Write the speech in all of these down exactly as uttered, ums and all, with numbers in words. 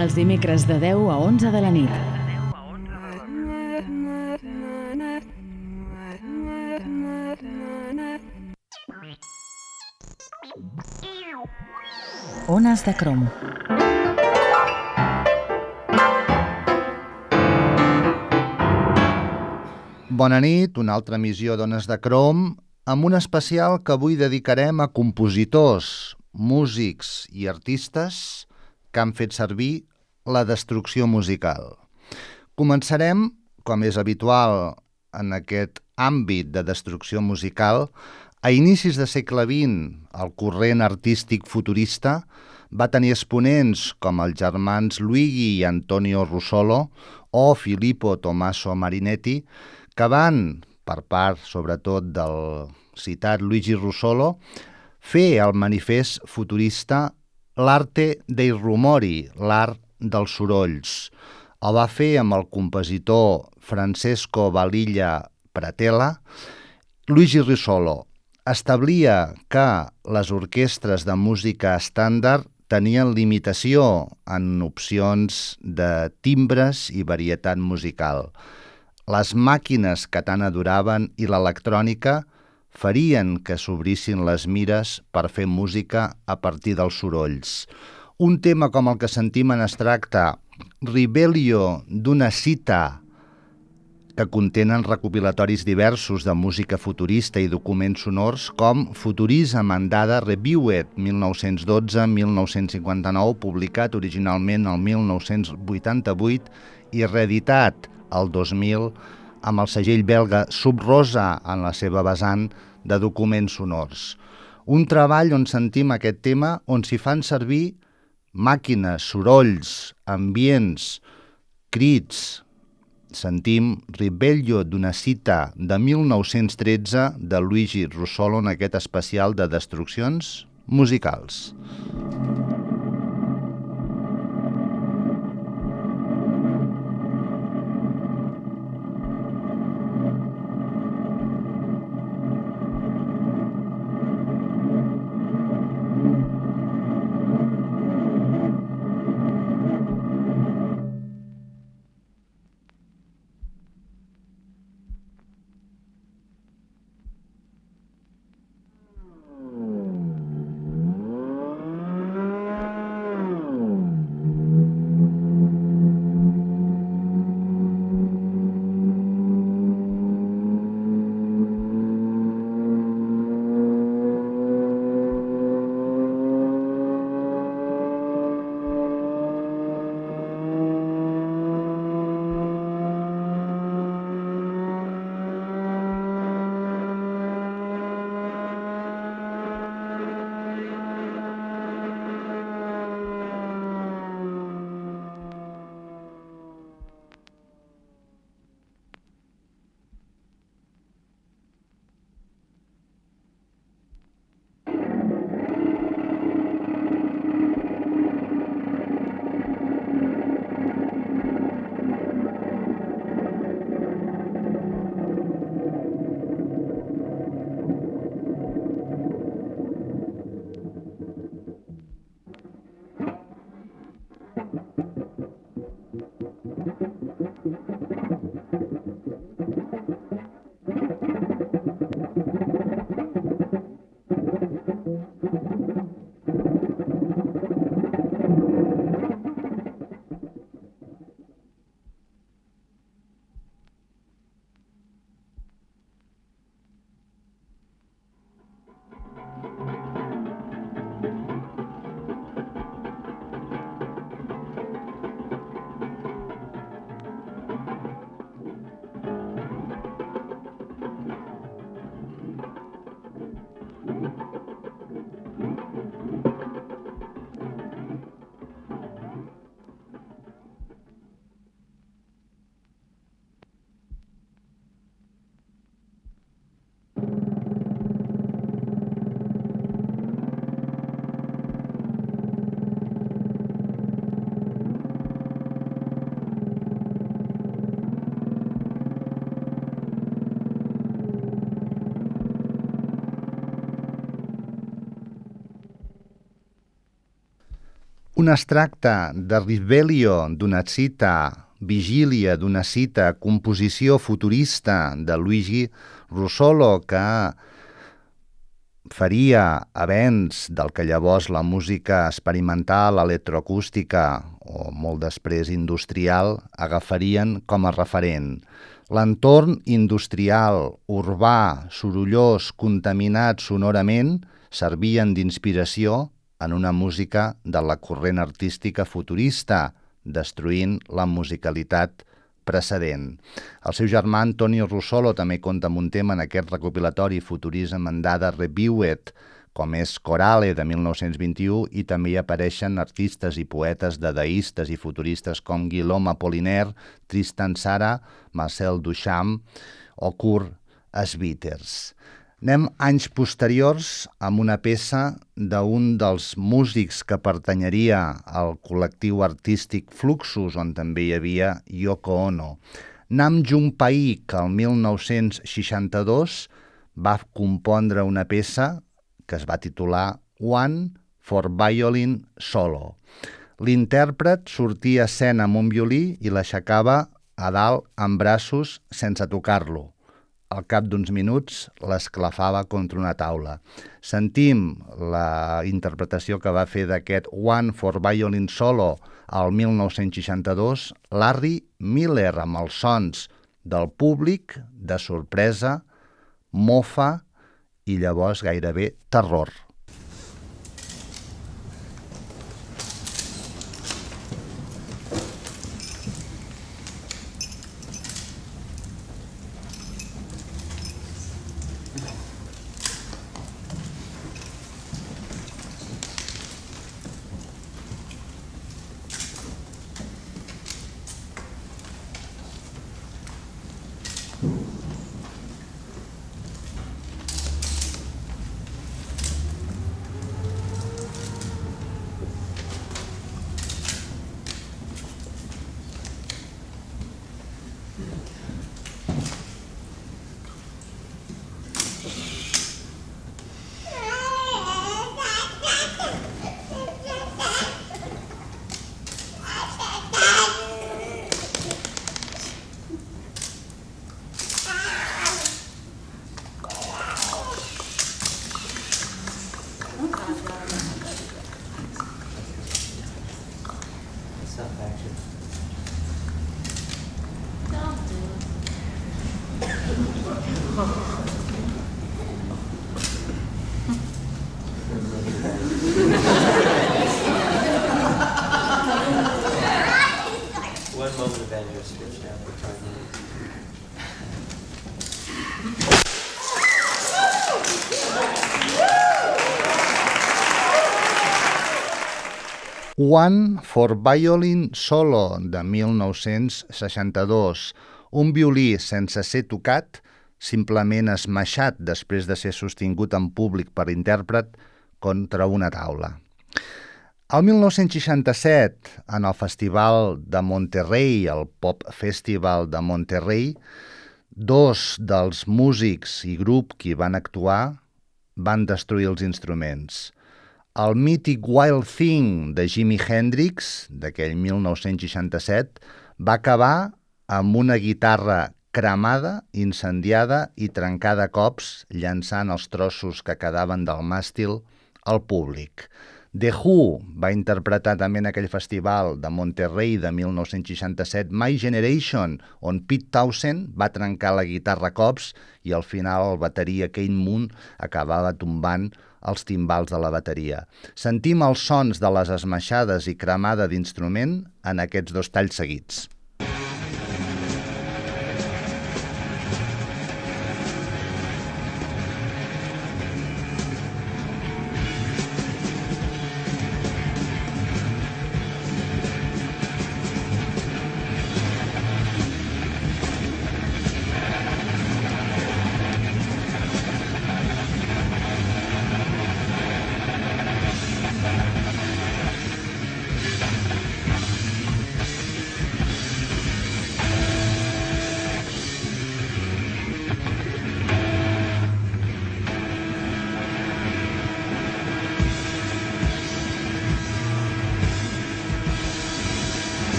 Els dimecres de deu a onze de la nit. Ones de Crom. Bona nit, una altra emissió d'Ones de Crom, amb un especial que avui dedicarem a compositors, músics i artistes que han fet servir la destrucció musical. Començarem, com és habitual en aquest àmbit de destrucció musical, a inicis de segle vint, el corrent artístic futurista va tenir exponents com els germans Luigi i Antonio Russolo o Filippo Tommaso Marinetti, que van, per part sobretot del citat Luigi Russolo, fer el manifest futurista l'arte dei rumori, l'art dels sorolls. El va fer amb el compositor Francesco Balilla Pratella. Luigi Russolo establia que les orquestres de música estàndard tenien limitació en opcions de timbres i varietat musical. Les màquines que tant adoraven i l'electrònica farien que s'obrissin les mires per fer música a partir dels sorolls. Un tema com el que sentim en extracte, Rivelio d'una cita, que contenen recopilatoris diversos de música futurista i documents sonors com Futurism and Dada Reviewed, mil nou-cents dotze a mil nou-cents cinquanta-nou, publicat originalment el mil nou-cents vuitanta-vuit i reeditat el dos mil amb el segell belga Sub Rosa en la seva vessant de documents sonors. Un treball on sentim aquest tema on s'hi fan servir màquines, sorolls, ambients, crits. Sentim Rivelio d'una cita de mil nou-cents tretze de Luigi Russolo en aquest especial de destruccions musicals. Un extracte de Risveglio d'una cita, Vigília d'una cita, composició futurista de Luigi Russolo, que faria avenç del que llavors la música experimental, electroacústica o molt després industrial agafarien com a referent. L'entorn industrial, urbà, sorollós, contaminat sonorament, servien d'inspiració en una música de la corrent artística futurista, destruint la musicalitat precedent. El seu germà Antonio Russolo també compta amb un tema en aquest recopilatori Futurism and Dada Reviewed, com és Corale, de mil nou-cents vint-i-u, i també hi apareixen artistes i poetes dadaistes i futuristes com Guillaume Apollinaire, Tristan Tzara, Marcel Duchamp o Kurt Schwitters. Anem anys posteriors amb una peça d'un dels músics que pertanyeria al col·lectiu artístic Fluxus, on també hi havia Yoko Ono. Nam June-paik, que el mil nou-cents seixanta-dos va compondre una peça que es va titular One for Violin Solo. L'intèrpret sortia a escena amb un violí i l'aixecava a dalt amb braços sense tocar-lo. Al cap d'uns minuts l'esclafava contra una taula. Sentim la interpretació que va fer d'aquest One for Violin Solo al mil nou-cents seixanta-dos Larry Miller, amb els sons del públic, de sorpresa, mofa i llavors gairebé terror. One moment of anger switch now for trying to... One for Violin Solo, de mil nou-cents seixanta-dos. Un violí sense ser tocat, simplement esmaixat després de ser sostingut en públic per intèrpret contra una taula. El mil nou-cents seixanta-set, en el Festival de Monterrey, el Pop Festival de Monterrey, dos dels músics i grup que hi van actuar van destruir els instruments. El mític Wild Thing de Jimi Hendrix, d'aquell mil nou-cents seixanta-set, va acabar amb una guitarra cremada, incendiada i trencada a cops, llançant els trossos que quedaven del màstil al públic. The Who va interpretar també en aquell festival de Monterrey de mil nou-cents seixanta-set My Generation, on Pete Townshend va trencar la guitarra a cops i al final el bateria Keith Moon acabava tombant els timbals de la bateria. Sentim els sons de les esmaixades i cremada d'instrument en aquests dos talls seguits.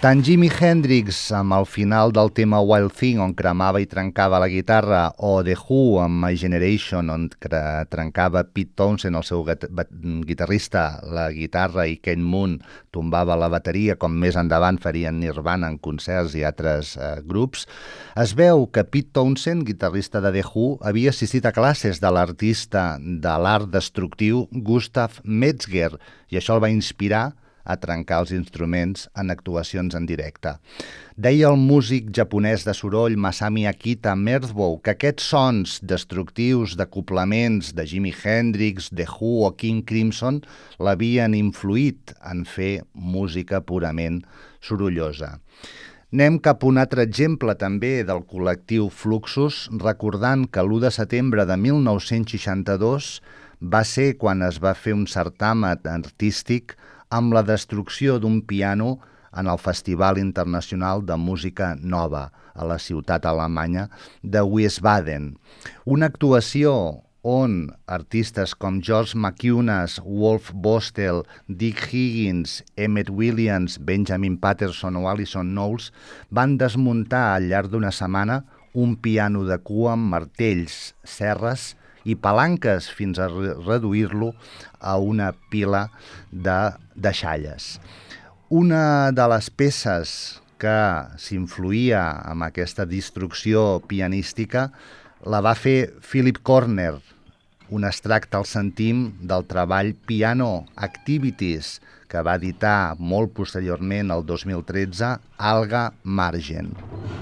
Tant Jimi Hendrix amb el final del tema Wild Thing, on cremava i trencava la guitarra, o The Who amb My Generation, on trencava Pete Townshend, el seu guitarrista, la guitarra, i Ken Moon tombava la bateria, com més endavant farien Nirvana en concerts i altres eh, grups, es veu que Pete Townshend, guitarrista de The Who, havia assistit a classes de l'artista de l'art destructiu Gustav Metzger, i això el va inspirar a trencar els instruments en actuacions en directe. Deia el músic japonès de soroll Masami Akita Merthbow que aquests sons destructius d'acoplaments de Jimi Hendrix, The Who o King Crimson l'havien influït en fer música purament sorollosa. Anem cap a un altre exemple també del col·lectiu Fluxus, recordant que l'u de setembre de mil nou-cents seixanta-dos va ser quan es va fer un certamen artístic amb la destrucció d'un piano en el Festival Internacional de Música Nova a la ciutat alemanya de Wiesbaden. Una actuació on artistes com George McInnes, Wolf Bostel, Dick Higgins, Emmett Williams, Benjamin Patterson o Alison Knowles van desmuntar al llarg d'una setmana un piano de cua amb martells, serres i palanques fins a reduir-lo a una pila de deixalles. Una de les peces que s'influïa amb aquesta destrucció pianística la va fer Philip Corner. Un extracte al sentim del treball Piano Activities, que va editar molt posteriorment, el dos mil tretze, Alga Margen.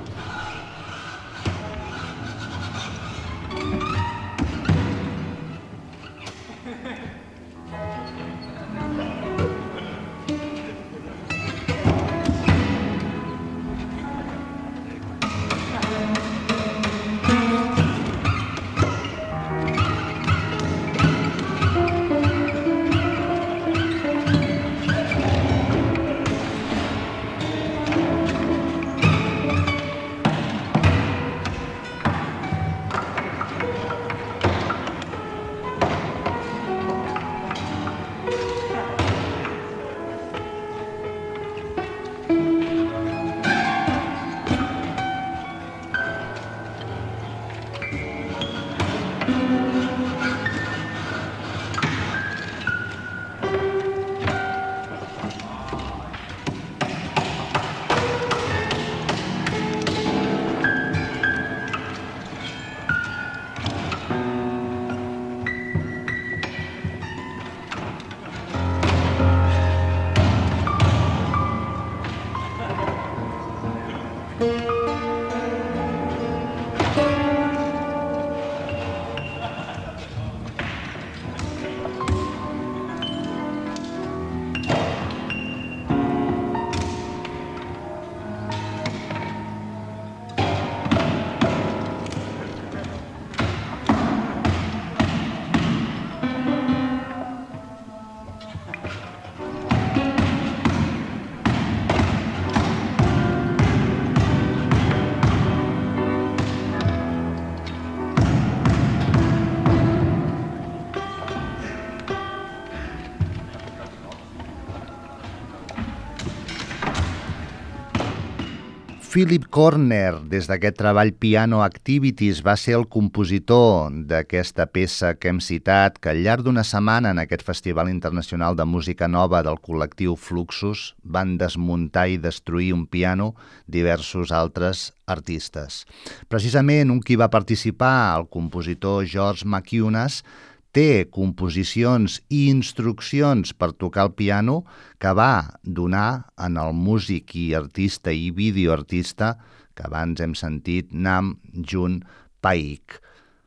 Philip Corner, des d'aquest treball Piano Activities, va ser el compositor d'aquesta peça que hem citat, que al llarg d'una setmana en aquest Festival Internacional de Música Nova del col·lectiu Fluxus van desmuntar i destruir un piano diversos altres artistes. Precisament un qui va participar, el compositor George McInnes, té composicions i instruccions per tocar el piano que va donar en el músic i artista i videoartista que abans hem sentit, Nam June Paik,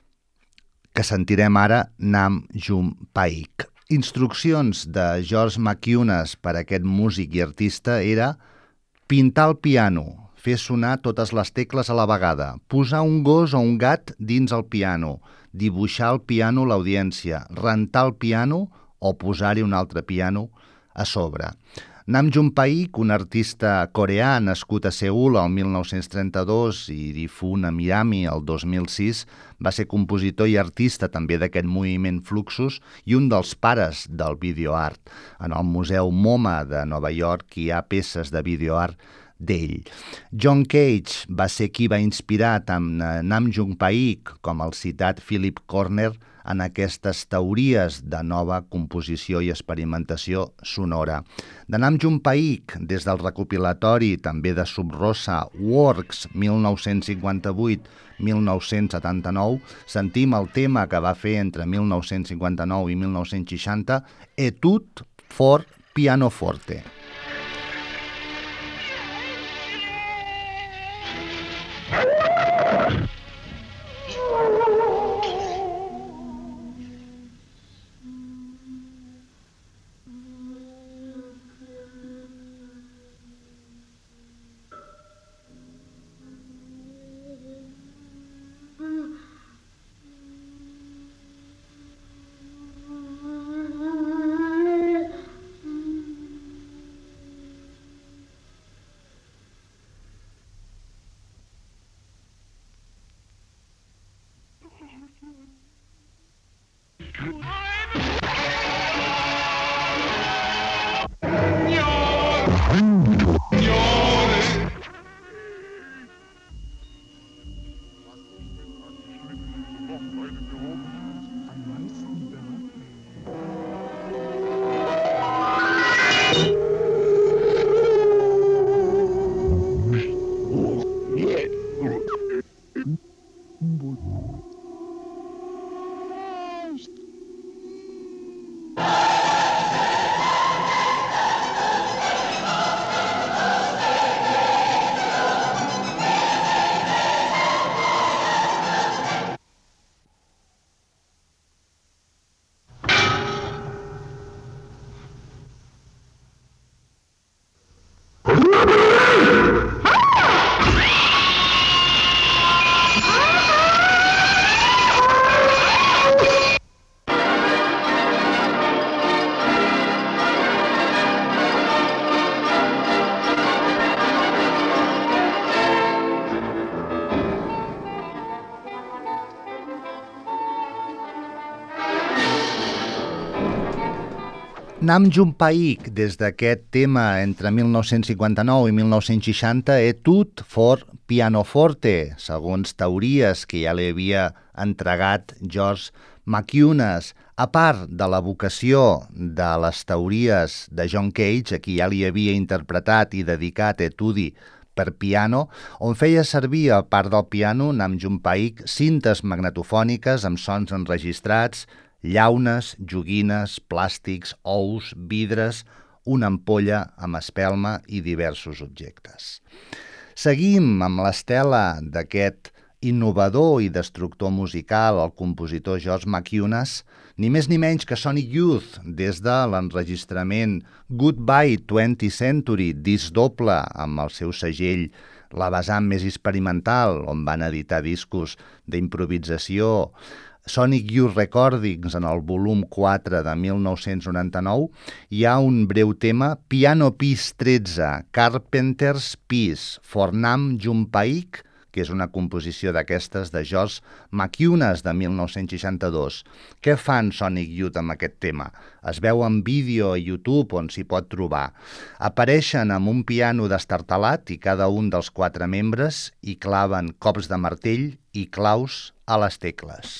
que sentirem ara Nam June Paik. Instruccions de George McInnes per a aquest músic i artista era pintar el piano, fer sonar totes les tecles a la vegada, posar un gos o un gat dins el piano, dibuixar al piano l'audiència, rentar el piano o posar-hi un altre piano a sobre. Nam June-paik, un artista coreà nascut a Seül el mil nou-cents trenta-dos i difunt a Miami el dos mil sis, va ser compositor i artista també d'aquest moviment Fluxus i un dels pares del videoart. En el Museu MoMA de Nova York hi ha peces de videoart d'ell. John Cage va ser qui va inspirar tant Nam June-paik com el citat Philip Corner en aquestes teories de nova composició i experimentació sonora. De Nam June-paik, des del recopilatori també de Sub Rosa Works mil nou-cents cinquanta-vuit a mil nou-cents setanta-nou, sentim el tema que va fer entre mil nou-cents cinquanta-nou i mil nou-cents seixanta, Etude for Pianoforte. Nam June-paik, des d'aquest tema entre mil nou-cents cinquanta-nou i mil nou-cents seixanta, Etude for Pianoforte, segons teories que ja li havia entregat George McInnes. A part de la vocació de les teories de John Cage, a qui ja li havia interpretat i dedicat Etude per piano, on feia servir a part del piano Nam June-paik cintes magnetofòniques amb sons enregistrats, llaunes, joguines, plàstics, ous, vidres, una ampolla amb espelma i diversos objectes. Seguim amb l'estela d'aquest innovador i destructor musical, el compositor George McInnes, ni més ni menys que Sonic Youth, des de l'enregistrament Goodbye twentieth Century, disc doble amb el seu segell, la vessant més experimental, on van editar discos d'improvisació, Sonic Youth Recordings, en el volum quatre de mil nou-cents noranta-nou, hi ha un breu tema, Piano Piece tretze, Carpenter's Piece, for Nam June-paik, que és una composició d'aquestes de George McInnes de mil nou-cents seixanta-dos. Què fan Sonic Youth amb aquest tema? Es veu en vídeo a YouTube on s'hi pot trobar. Apareixen amb un piano destartalat i cada un dels quatre membres hi claven cops de martell i claus a les tecles.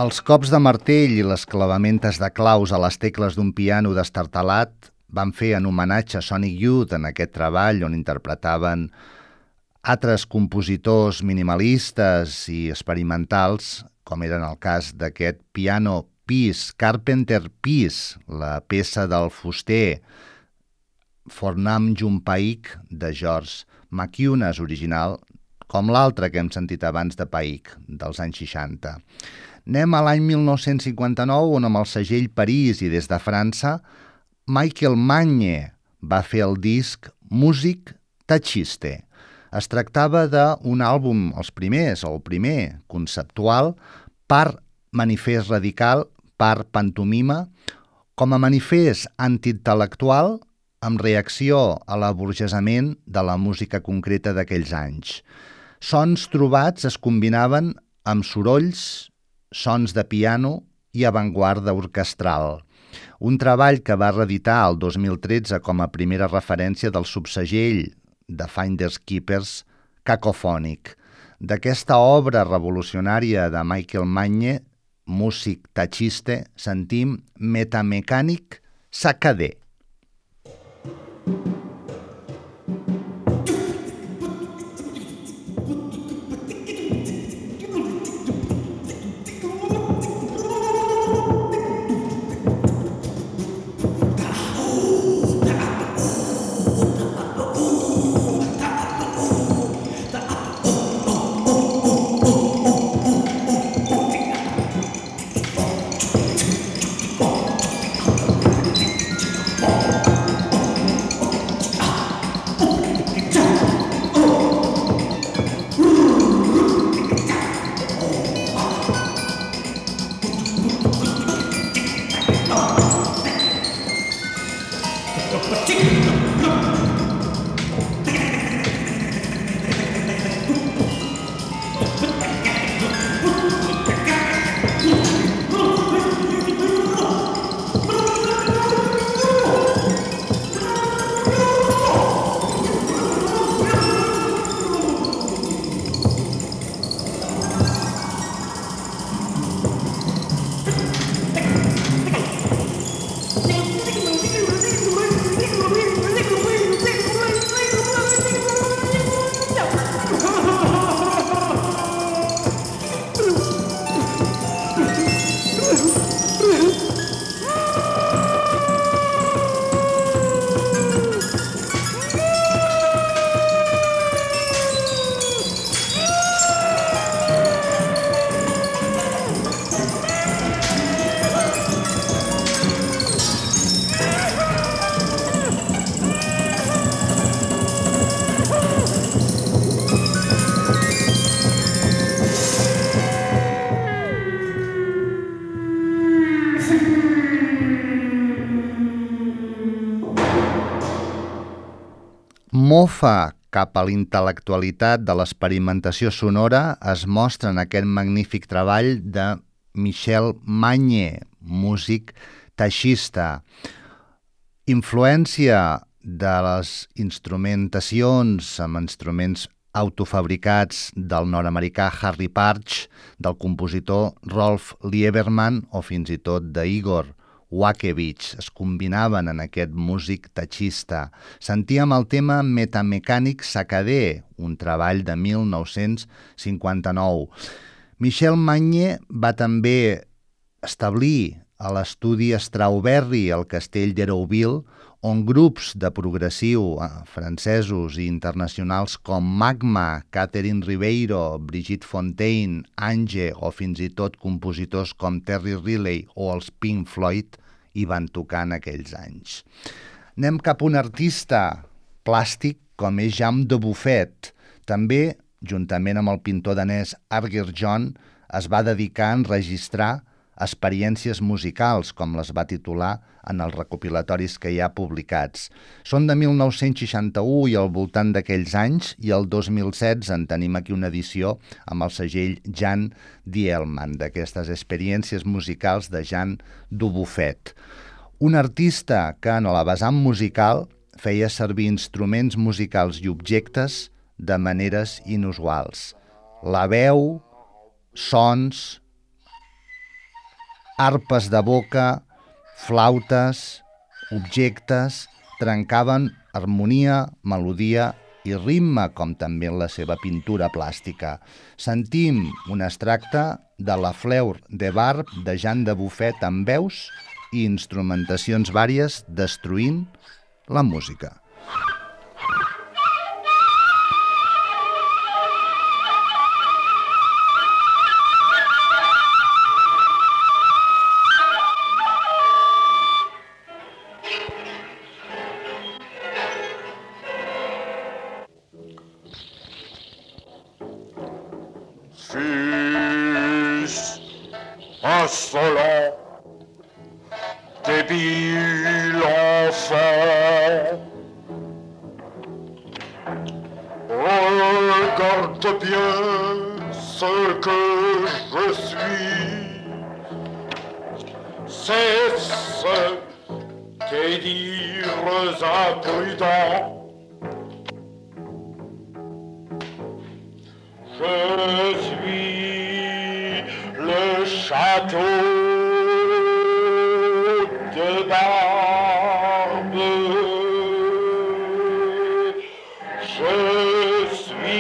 Els cops de martell i les clavamentes de claus a les tecles d'un piano destartalat van fer en homenatge a Sonic Youth en aquest treball on interpretaven altres compositors minimalistes i experimentals, com eren el cas d'aquest Piano Piece, Carpenter Piece, la peça del fuster Fornam Jumpaik de George McInnes original, com l'altre que hem sentit abans de Paik, dels anys seixanta. Anem a l'any mil nou-cents cinquanta-nou, on amb el segell París i des de França, Michael Magne va fer el disc Music Tachiste. Es tractava d'un àlbum, els primers, o el primer, conceptual, part manifest radical, part pantomima, com a manifest antiintel·lectual amb reacció a l'aburgesament de la música concreta d'aquells anys. Sons trobats es combinaven amb sorolls, sons de piano i avantguarda orquestral. Un treball que va reeditar el dos mil tretze com a primera referència del subsegell de Finders Keepers, Cacophonic. D'aquesta obra revolucionària de Michael Magne, Music Tachiste, sentim Metamecanic Saccadé. Mofa cap a l'intel·lectualitat de l'experimentació sonora es mostra en aquest magnífic treball de Michel Magne, músic taixista. Influència de les instrumentacions amb instruments autofabricats del nord-americà Harry Partch, del compositor Rolf Lieberman o fins i tot d'Igor Wakevich es combinaven en aquest músic taixista. Sentíem el tema Metamecanic Saccadé, un treball de mil nou-cents cinquanta-nou. Michel Magne va també establir a l'estudi Strawberry al castell d'Hérouville, on grups de progressiu francesos i internacionals com Magma, Catherine Ribeiro, Brigitte Fontaine, Ange o fins i tot compositors com Terry Riley o els Pink Floyd hi van tocar en aquells anys. Anem cap a un artista plàstic com és Jean Dubuffet. També, juntament amb el pintor danès Arger John, es va dedicar a enregistrar experiències musicals, com les va titular en els recopilatoris que hi ha publicats. Són de mil nou-cents seixanta-u i al voltant d'aquells anys, i el dos mil setze en tenim aquí una edició amb el segell Jan Dielman, d'aquestes experiències musicals de Jean Dubuffet. Un artista que en la vessant musical feia servir instruments musicals i objectes de maneres inusuals. La veu, sons, arpes de boca, flautes, objectes, trencaven harmonia, melodia i ritme, com també en la seva pintura plàstica. Sentim un extracte de La Fleur de Barbe de Jean de Buffet amb veus i instrumentacions vàries destruint la música. Fils insolent, débile enfant, regarde bien ce que je suis, cesse tes dires imprudents. Je suis le château de Barbe. Je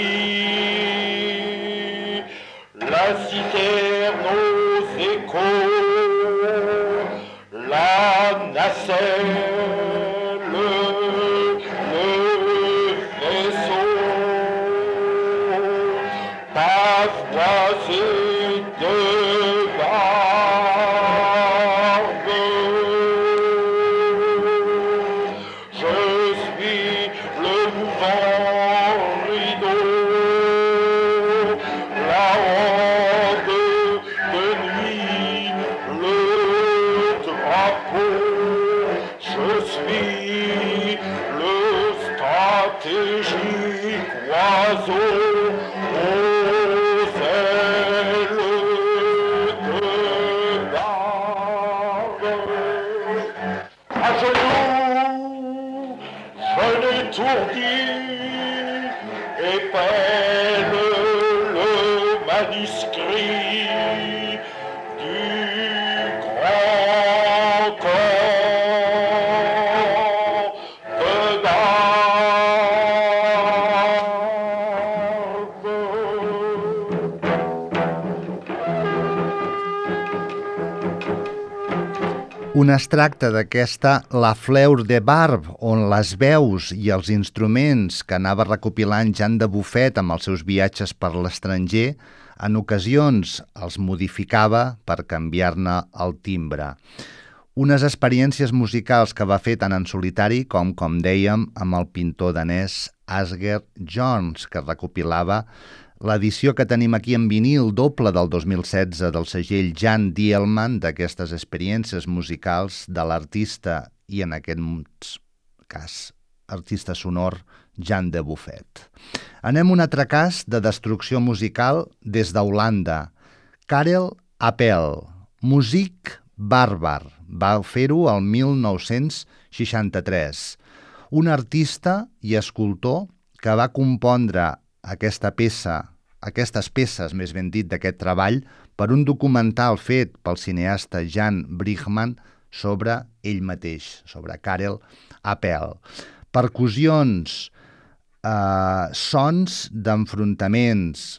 suis la citerne aux échos, la nacelle. Un extracte d'aquesta La Fleur de Barbe, on les veus i els instruments que anava recopilant Jean de Buffet amb els seus viatges per l'estranger, en ocasions els modificava per canviar-ne el timbre. Unes experiències musicals que va fer tant en solitari com, com dèiem, amb el pintor danès Asger Jorns, que recopilava l'edició que tenim aquí en vinil doble del dos mil setze del segell Jan Dielman d'aquestes experiències musicals de l'artista i en aquest cas artista sonor Jean de Buffet. Anem a un altre cas de destrucció musical des d'Holanda. Karel Appel, músic bàrbar, va fer-ho el mil nou-cents seixanta-tres. Un artista i escultor que va compondre aquesta peça, aquestes peces, més ben dit, d'aquest treball, per un documental fet pel cineasta Jan Brigman sobre ell mateix, sobre Karel Appel. Percussions, eh, sons d'enfrontaments,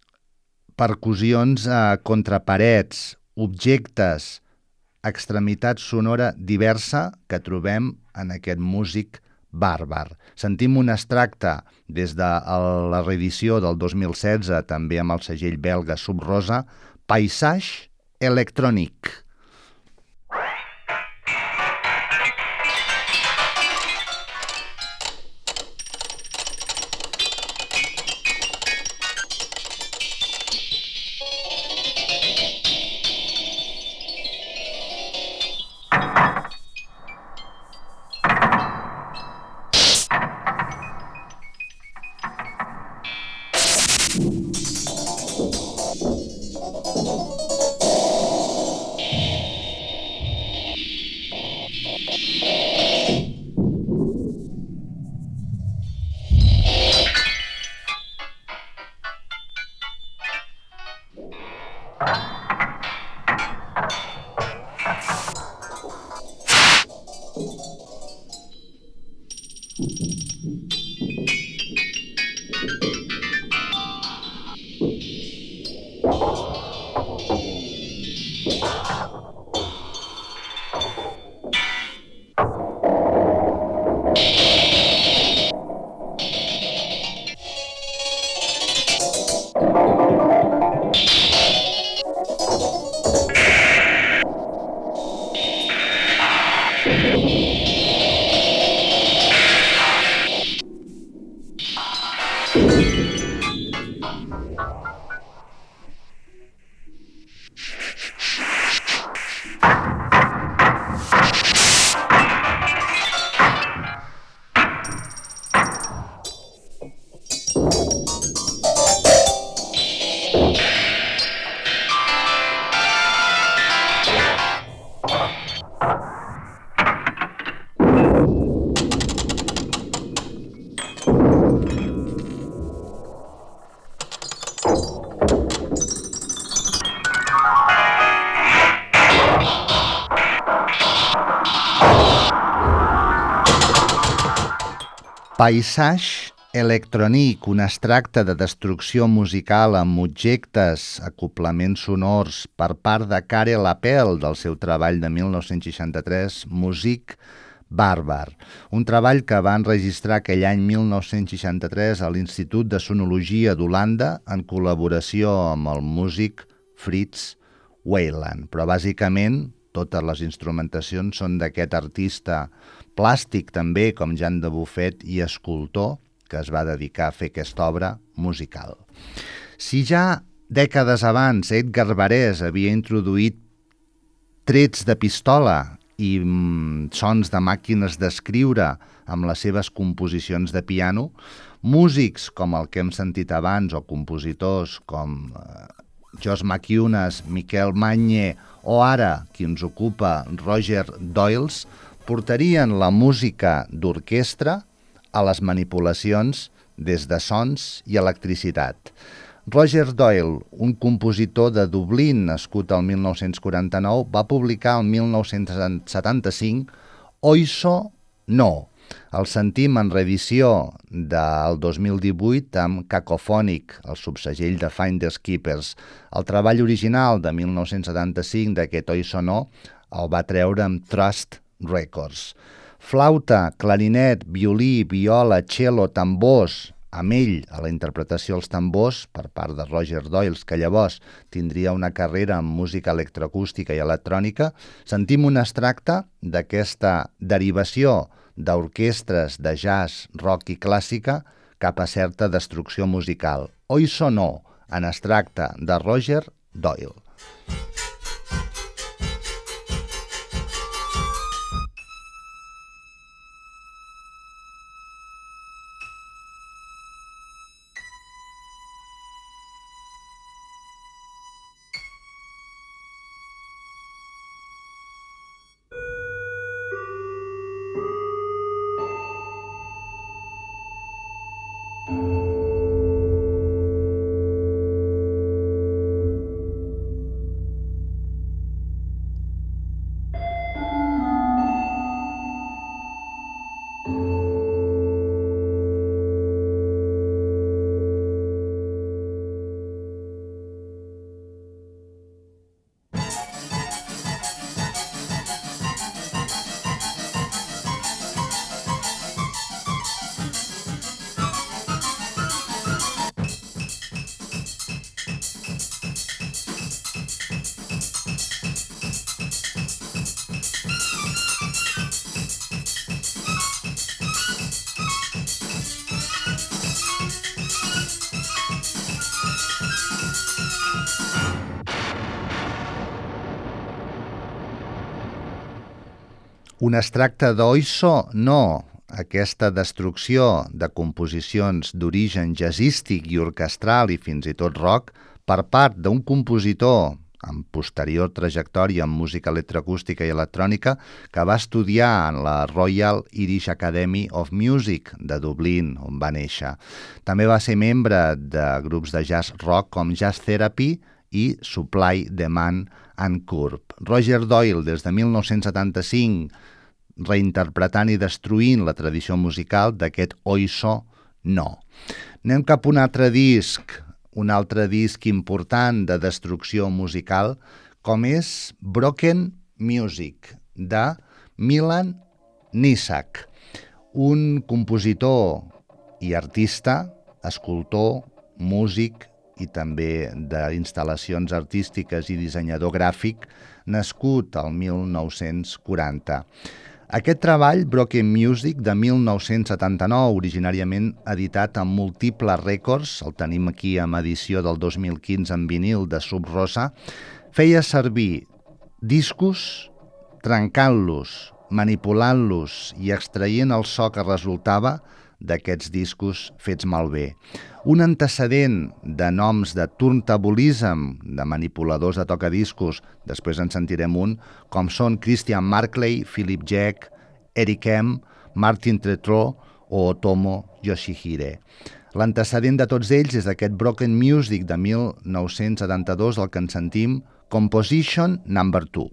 percussions eh, contra parets, objectes, extremitat sonora diversa que trobem en aquest músic bàrbar. Sentim un extracte des de la reedició del dos mil setze, també amb el segell belga Sub Rosa, Paysage Electronique. Paisatge electronic, un extracte de destrucció musical amb objectes, acoplaments sonors per part de Karel Appel del seu treball de mil nou-cents seixanta-tres, Music Bàrbar, un treball que va enregistrar aquell any mil nou-cents seixanta-tres a l'Institut de Sonologia d'Holanda en col·laboració amb el músic Frits Weyland, però bàsicament totes les instrumentacions són d'aquest artista plàstic també, com Jan de Buffet, i escultor, que es va dedicar a fer aquesta obra musical. Si ja dècades abans Edgar Varèse havia introduït trets de pistola i mm, sons de màquines d'escriure amb les seves composicions de piano, músics com el que hem sentit abans o compositors com eh, Josh McInnes, Miquel Magne o ara, qui ens ocupa, Roger Doyles, portarien la música d'orquestra a les manipulacions des de sons i electricitat. Roger Doyle, un compositor de Dublín nascut el mil nou-cents quaranta-nou, va publicar el mil nou-cents setanta-cinc Oiso No. El sentim en reedició del dos mil divuit amb Cacophonic, el subsegell de Finders Keepers. El treball original de mil nou-cents setanta-cinc d'aquest Oiso No el va treure amb Trust Records. Flauta, clarinet, violí, viola, cello, tambors, amb ell a la interpretació dels tambors per part de Roger Doyles, que llavors tindria una carrera en música electroacústica i electrònica, sentim un extracte d'aquesta derivació d'orquestres de jazz, rock i clàssica cap a certa destrucció musical. Oiso No, en extracte de Roger Doyle. Un extracte d'Oiso No, aquesta destrucció de composicions d'origen jazzístic i orquestral i fins i tot rock per part d'un compositor amb posterior trajectòria en música electroacústica i electrònica que va estudiar en la Royal Irish Academy of Music de Dublín, on va néixer. També va ser membre de grups de jazz rock com Jazz Therapy i Supply, Demand and Curve. Roger Doyle, des de mil nou-cents setanta-cinc, reinterpretant i destruint la tradició musical d'aquest Oiso No. Anem cap a un altre disc, un altre disc important de destrucció musical, com és Broken Music, de Milan Knisak, un compositor i artista, escultor, músic i també d'instal·lacions artístiques i dissenyador gràfic, nascut al mil nou-cents quaranta. Aquest treball, Broken Music, de mil nou-cents setanta-nou, originàriament editat amb Multiple Records, el tenim aquí amb edició del dos mil quinze en vinil de Sub Rosa, feia servir discos, trencant-los, manipulant-los i extraient el so que resultava d'aquests discos fets malbé. Un antecedent de noms de turntablism, de manipuladors de tocadiscos, després en sentirem un, com són Christian Markley, Philip Jack, Eric M., Martin Tretro o Otomo Yoshihire. L'antecedent de tots ells és aquest Broken Music de mil nou-cents setanta-dos, el que en sentim Composition number two.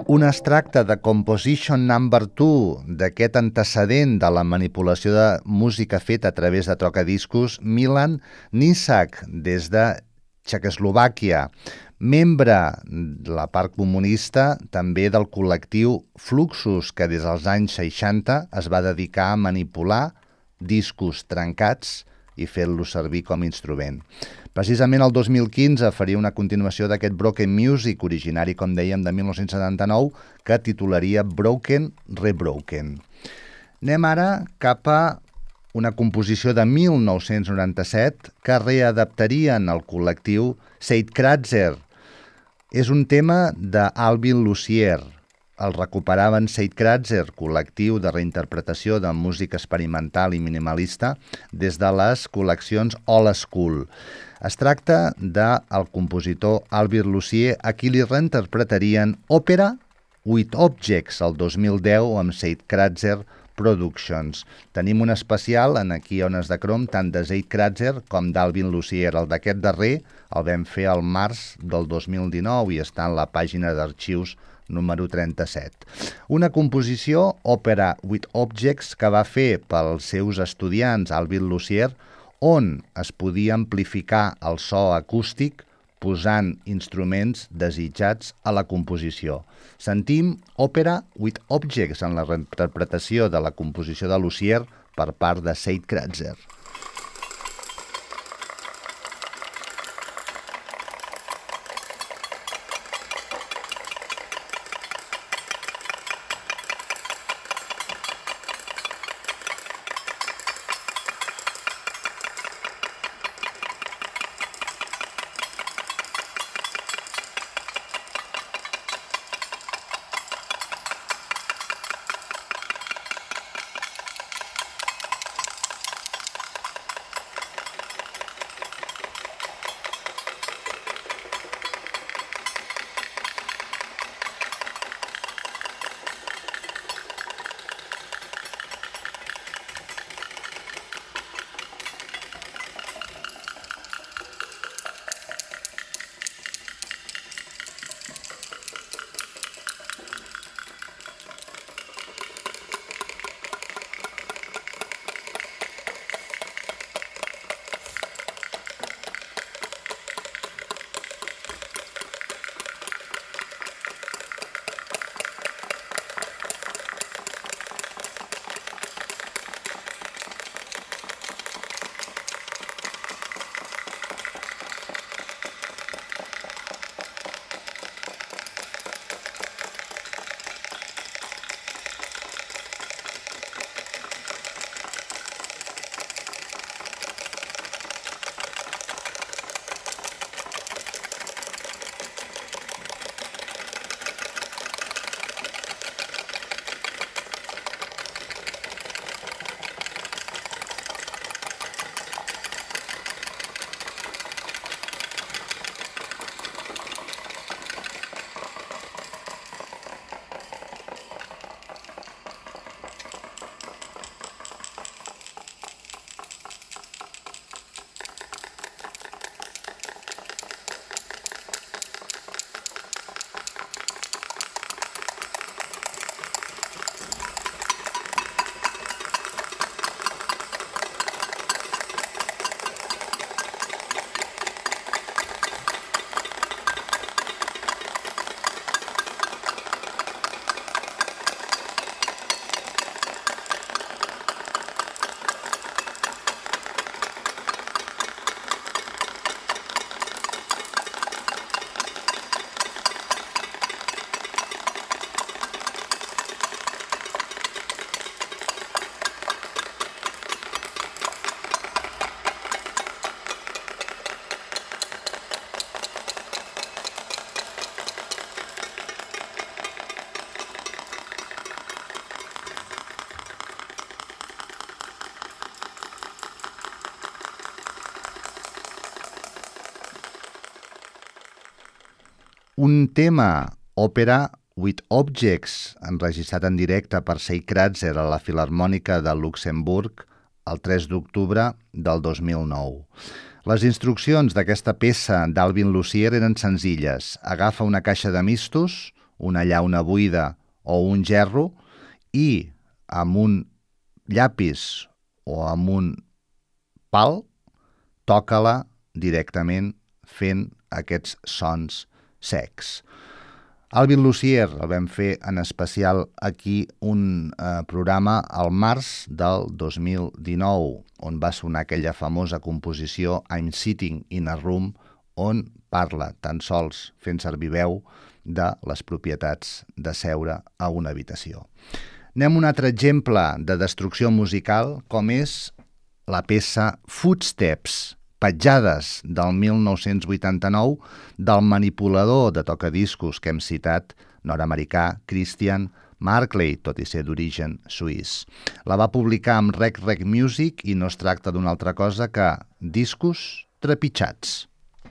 Un extracte de Composition number two d'aquest antecedent de la manipulació de música feta a través de trocadiscos, Milan Nisak, des de Txecoslovàquia, membre de la part comunista també del col·lectiu Fluxus, que des dels anys seixanta es va dedicar a manipular discos trencats i fer-los servir com a instrument. Precisament el dos mil quinze faria una continuació d'aquest Broken Music, originari, com dèiem, de mil nou-cents setanta-nou, que titularia Broken Rebroken. Anem ara cap a una composició de mil nou-cents noranta-set que readaptarien el col·lectiu Seidkratzer. És un tema d'Alvin Lucier. El recuperaven Seidkratzer, col·lectiu de reinterpretació de música experimental i minimalista des de les col·leccions Old School. Es tracta del compositor Alvin Lucier, a qui li reinterpretarien Opera with Objects el dos mil deu amb Seidkratzer Productions. Tenim un especial en aquí a Ones de Crom, tant de Seidkratzer com d'Alvin Lucier. El d'aquest darrer el vam fer al març del dos mil dinou i està en la pàgina d'arxius número trenta-set. Una composició, Opera with Objects, que va fer pels seus estudiants Alvin Lucier, on es podia amplificar el so acústic posant instruments desitjats a la composició. Sentim Opera with Objects en la reinterpretació de la composició de Lucier per part de Seidkratzer. Un tema, Opera with Objects, enregistrat en directe per Seidkratzer a la Filharmònica de Luxemburg el tres d'octubre del dos mil nou. Les instruccions d'aquesta peça d'Alvin Lucier eren senzilles. Agafa una caixa de mistos, una llauna buida o un gerro i amb un llapis o amb un pal toca-la directament fent aquests sons secs. Alvin Lucier el vam fer en especial aquí un eh, programa al març del dos mil dinou, on va sonar aquella famosa composició I'm Sitting in a Room, on parla tan sols fent servir veu de les propietats de seure a una habitació. Anem a un altre exemple de destrucció musical, com és la peça Footsteps, Petjades, del mil nou-cents vuitanta-nou, del manipulador de tocadiscos que hem citat, nord-americà Christian Marclay, tot i ser d'origen suís. La va publicar amb Rec Rec Music i no es tracta d'una altra cosa que discos trepitjats.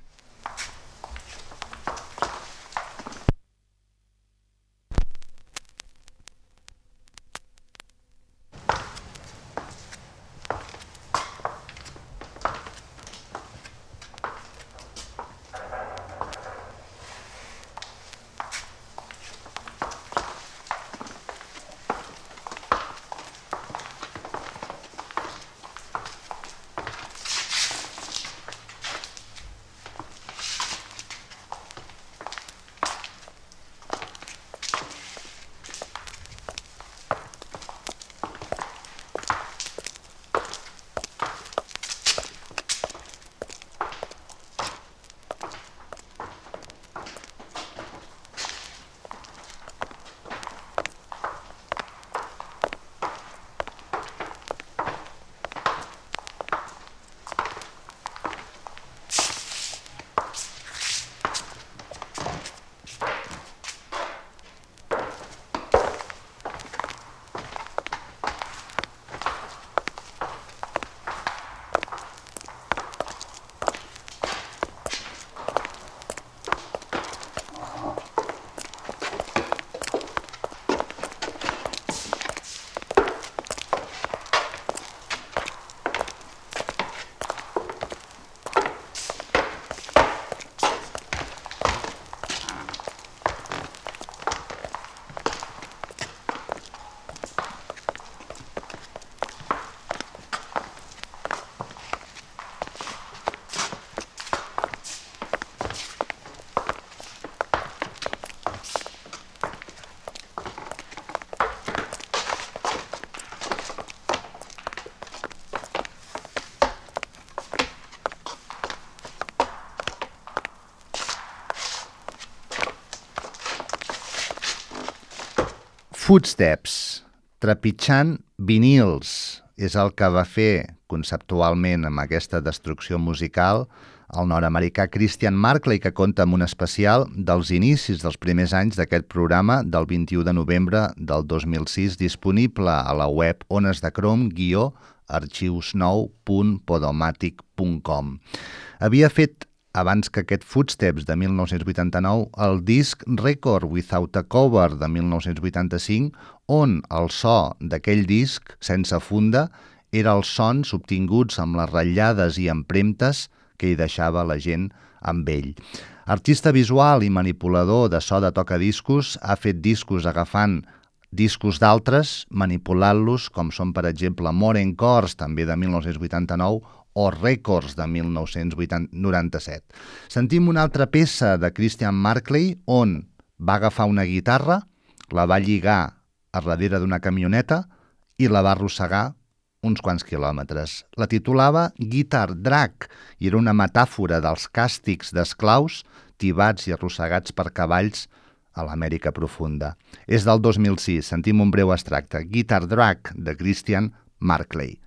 Footsteps, trepitjant vinils, és el que va fer conceptualment amb aquesta destrucció musical el nord-americà Christian Marclay, que compta amb un especial dels inicis dels primers anys d'aquest programa del vint-i-u de novembre del dos mil sis, disponible a la web onesdecrom guió arxius nou punt podomatic punt com. Havia fet abans que aquest Footsteps de mil nou-cents vuitanta-nou, el disc Record Without a Cover de mil nou-cents vuitanta-cinc, on el so d'aquell disc, sense funda, era els sons obtinguts amb les ratllades i empremtes que hi deixava la gent amb ell. Artista visual i manipulador de so de tocadiscos, ha fet discos agafant discos d'altres, manipulant-los, com són, per exemple, More Encores, també de mil nou-cents vuitanta-nou, o Records de mil nou-cents noranta-set. Sentim una altra peça de Christian Marclay on va agafar una guitarra, la va lligar a darrere d'una camioneta i la va arrossegar uns quants quilòmetres. La titulava Guitar Drag i era una metàfora dels càstigs d'esclaus tibats i arrossegats per cavalls a l'Amèrica profunda. És del dos mil sis, sentim un breu extracte. Guitar Drag de Christian Marclay.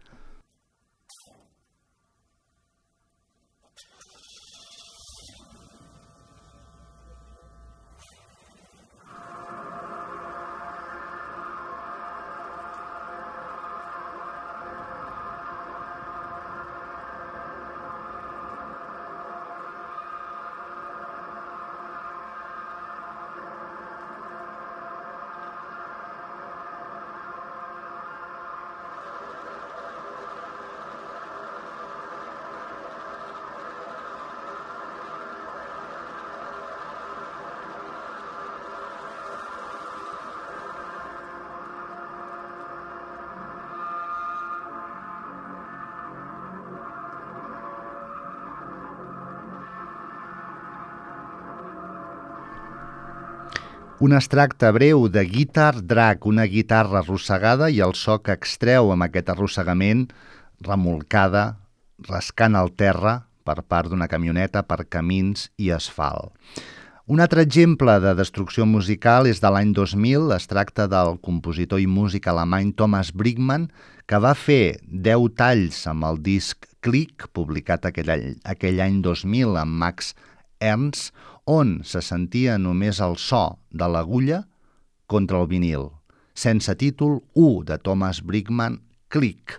Un extracte breu de Guitar Drag, una guitarra arrossegada i el so que extreu amb aquest arrossegament remolcada, rascant el terra per part d'una camioneta per camins i asfalt. Un altre exemple de destrucció musical és de l'any dos mil, es tracta del compositor i músic alemany Thomas Brigman, que va fer deu talls amb el disc Click, publicat aquell any, aquell any dos mil amb Max Ernst, on se sentia només el so de l'agulla contra el vinil. Sense títol, u de Thomas Brigman, Click.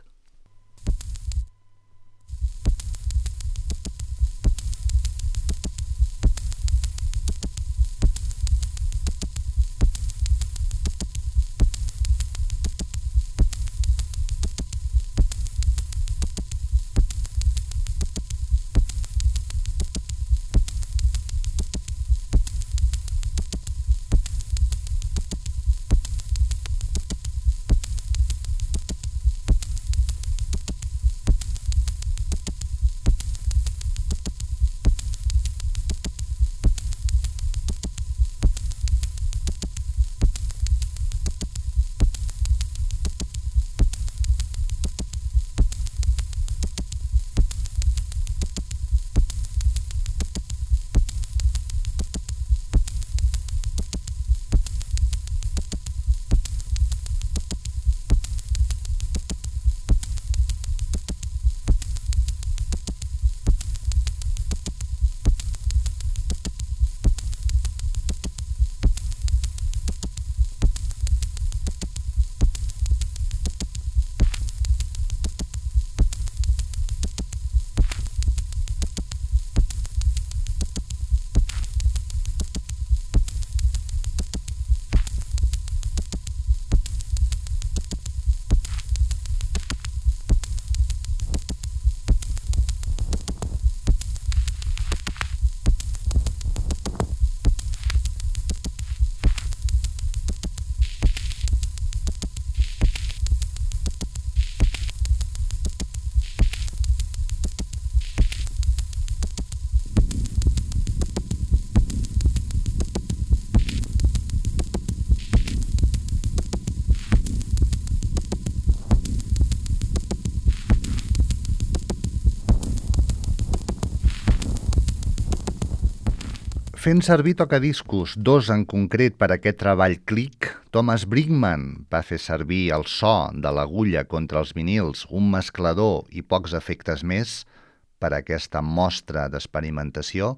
Fent servir tocadiscos, dos en concret per aquest treball Click, Thomas Brigman va fer servir el so de l'agulla contra els vinils, un mesclador i pocs efectes més per a aquesta mostra d'experimentació,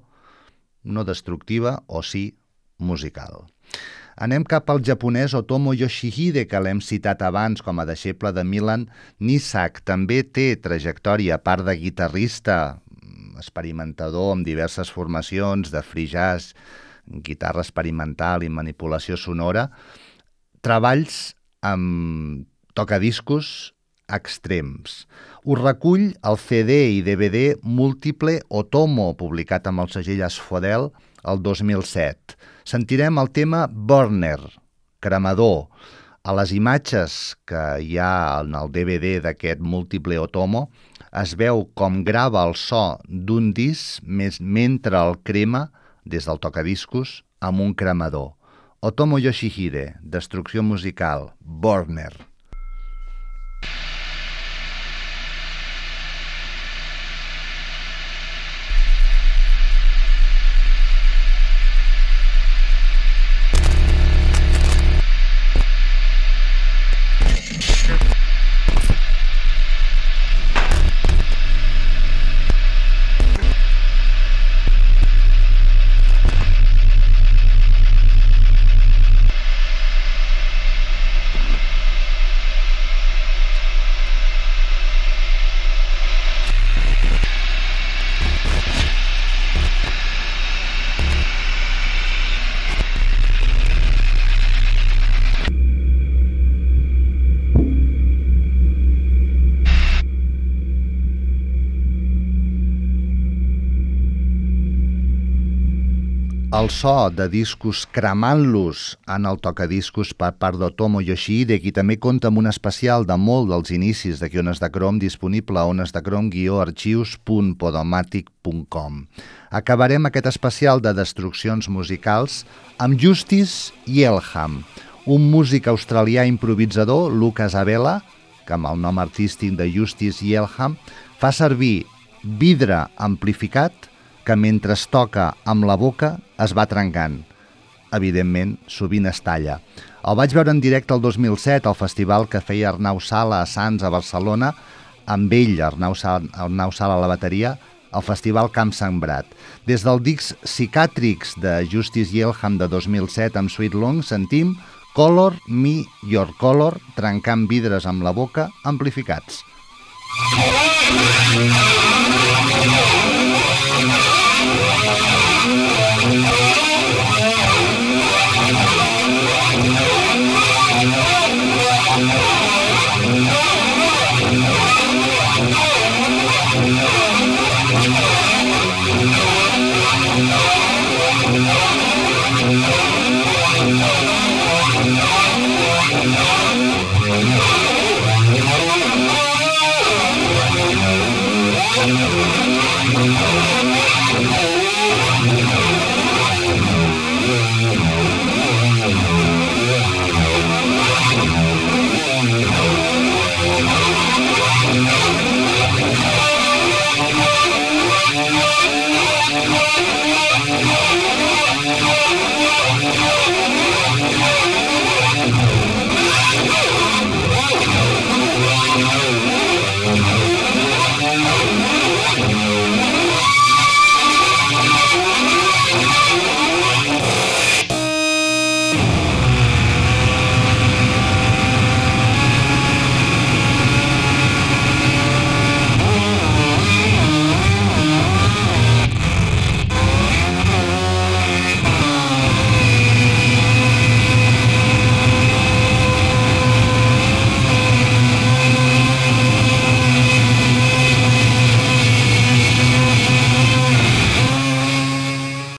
no destructiva o sí musical. Anem cap al japonès Otomo Yoshihide, que l'hem citat abans com a deixeble de Milan Nisak. També té trajectòria, a part de guitarrista, experimentador amb diverses formacions de free jazz, guitarra experimental i manipulació sonora, treballs amb tocadiscos extrems. Ho recull el C D i D V D múltiple Otomo, publicat amb el segell Asphodel el dos mil set. Sentirem el tema Burner, cremador. A les imatges que hi ha en el D V D d'aquest múltiple Otomo es veu com grava el so d'un disc més mentre el crema des del tocadiscos amb un cremador. Otomo Yoshihide, destrucció musical, Burner. el so de discos cremant-los en el tocadiscos per part d'Otomo Yoshihide, qui també compta amb un especial de molt dels inicis d'aquí Ones de Crom disponible a onesdecrom guió arxius punt podomatic punt com. Acabarem aquest especial de destruccions musicals amb Justice Yelham, un músic australià improvisador, Lucas Abela, que amb el nom artístic de Justice Yelham fa servir vidre amplificat que mentre es toca amb la boca es va trencant. Evidentment, sovint es talla. El vaig veure en directe el dos mil set al festival que feia Arnau Sala a Sants, a Barcelona, amb ell, Arnau Sala, Arnau Sala a la bateria, al festival Camp Sembrat. Des del disc Cicatrix de Justice Yelham de dos mil set amb Sweet Long sentim Color Me Your Color, trencant vidres amb la boca amplificats. Thank you.